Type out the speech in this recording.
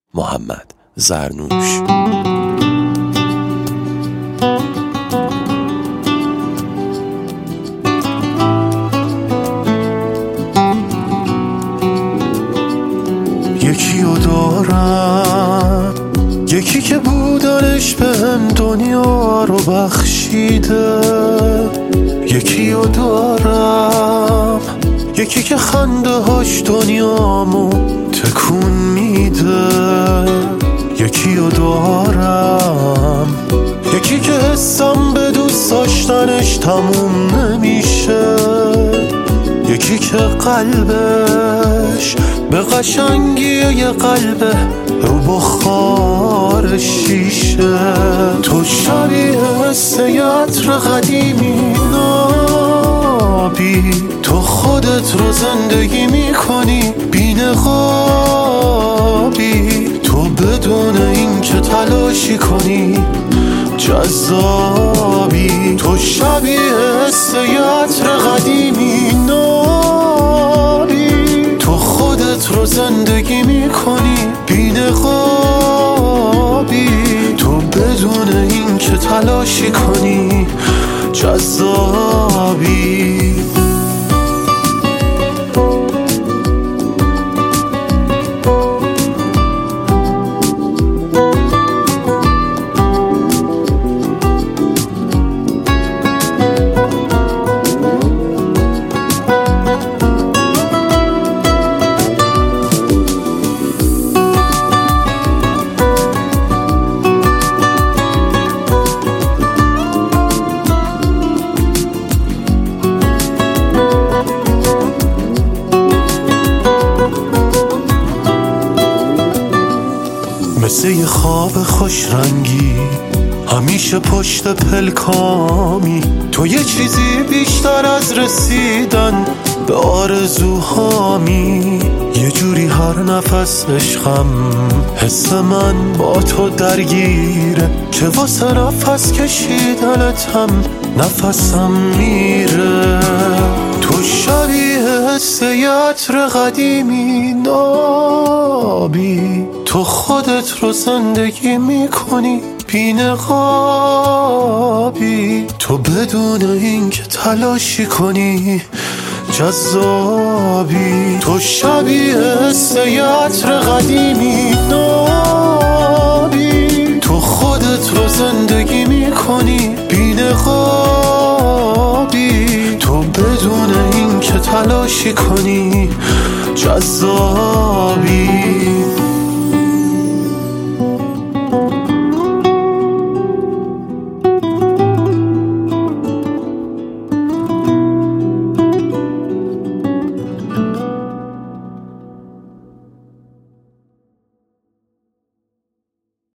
محمد زرنوش. یکی رو دارم، یکی که بودنش بهم دنیا رو بخشیده. یکی رو دارم، یکی که خنده هاش دنیامو تکون میده. یکی رو دارم، یکی که حسم به دوست داشتنش تموم نمیشه. یکی که قلبش به قشنگی یه قلبه رو بخار شیشه. تو شبیه مثل یه عطر قدیمی نابی، تو خودت رو زندگی میکنی بی نقابی. تو بدون این که تلاشی کنی جذابی. تو شبیه مثل یه عطر قدیمی نابی، تو خودت رو زندگی میکنی بی نقابی. تو بدون این که تلاشی کنی جذابی. مثل یه خواب خوش رنگی همیشه پشت پلکامی. تو یه چیزی بیشتر از رسیدن به آرزوهامی. یه جوری هر نفس عشقم حس من با تو درگیره، که واسه نفس کشیدنتم نفسم میره. تو شبیه حس یه عطر قدیمی نابی، تو خودت رو زندگی میکنی بی نقابی. تو بدون این که تلاشی کنی جذابی. تو شبیه حس یه عطر قدیمی نابی، تو خودت رو زندگی میکنی بی نقابی. تو بدون این که تلاشی کنی جذابی.